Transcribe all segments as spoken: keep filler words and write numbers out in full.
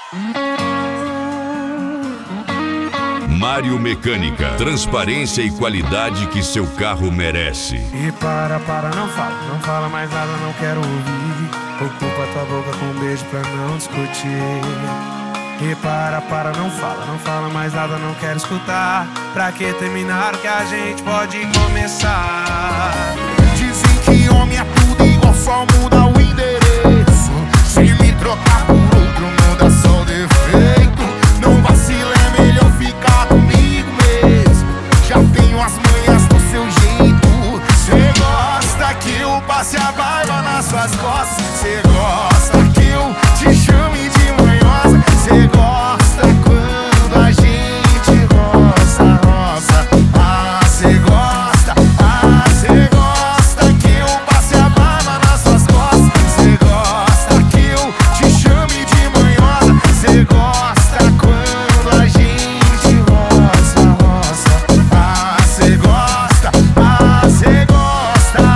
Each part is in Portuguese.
Mário Mecânica, transparência e qualidade que seu carro merece. E para, para, não fala, não fala mais nada, não quero ouvir. Ocupa tua boca com um beijo pra não discutir. E para, para, não fala, não fala mais nada, não quero escutar. Pra que terminar o que a gente pode começar? Dizem que homem é tudo igual, só muda o endereço. Se me trocar por outro, muda só o defeito. Não vacila, é melhor ficar comigo mesmo. Já tenho as manhas do seu jeito. Cê gosta que eu passe a barba nas suas costas. Cê gosta que eu te chame de manhosa. Cê gosta quando a gente roça, roça. Ah, cê gosta, ah, cê gosta que eu passe a barba nas suas costas. Cê gosta que eu te chame de manhosa. Cê gosta quando a gente roça, roça. Ah, cê gosta, ah, cê gosta.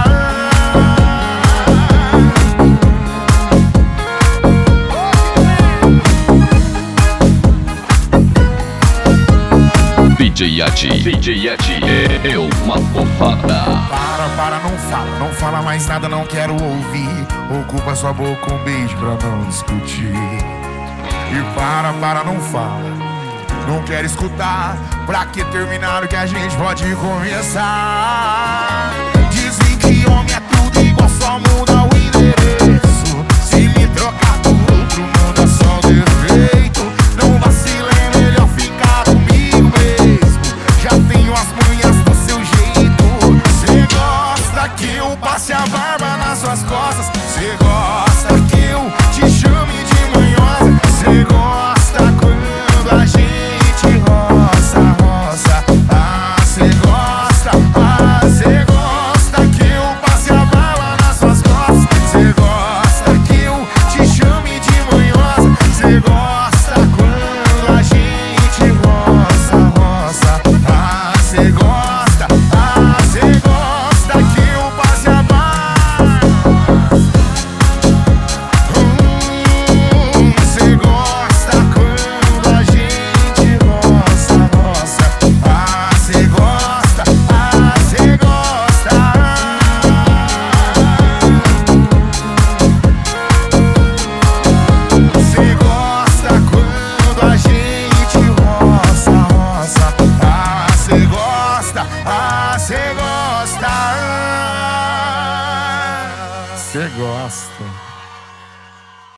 D J Yati, D J Yati é uma fofada. Para, para, não fala, não fala mais nada, não quero ouvir. Ocupa sua boca um beijo pra não discutir. E para, para, não fala, não quero escutar. Pra que terminar o que a gente pode começar? Dizem que homem é tudo igual, só muda